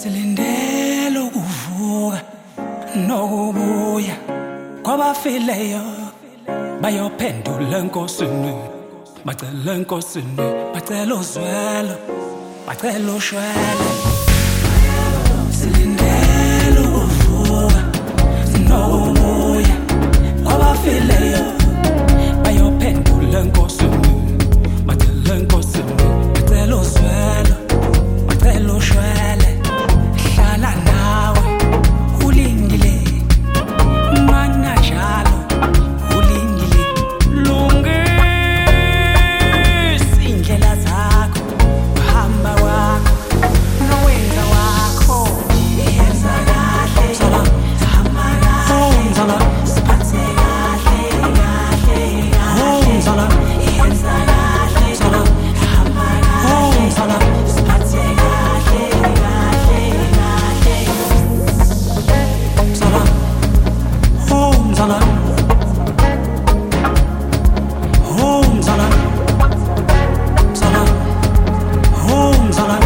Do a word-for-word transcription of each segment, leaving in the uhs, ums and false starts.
silindele ukuvuka nokubuya kwabafileyo bayophendula enkosini bacela enkosini bacela uzwelo bacela ushwele silindele ukuvuka nokubuya kwabafileyo bayophendula enkosini bacela enkosini bacela uzwelo bacela ushwele hlala nawe ulindile mana njalo ulindile lungisa indlela zakho hamba wakho nowenza wakho yenza kahle hamba kahle siphathe kahle kahle kahle yenza kahle hamba kahle siphathe kahle kahle kahle salam home salam home salam salam home salam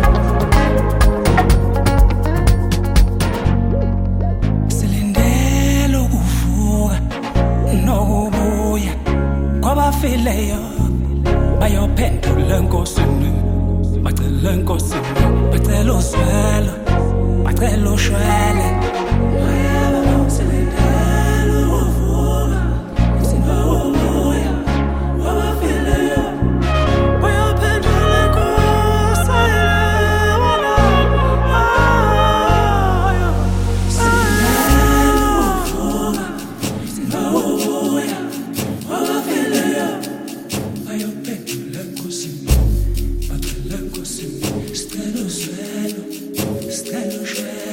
silindele ukuvuka nokubuya kwabafileyo bayophendula enkosini bacela enkosini bacela uzwelo bacela ushwele silindele ukuvuka nokubuya kwabafileyo bayophendula enkosini silindele ukuvuka nokubuya kwabafileyo bayophendula enkosini bacela enkosini sicela uzwelo sicela ushwele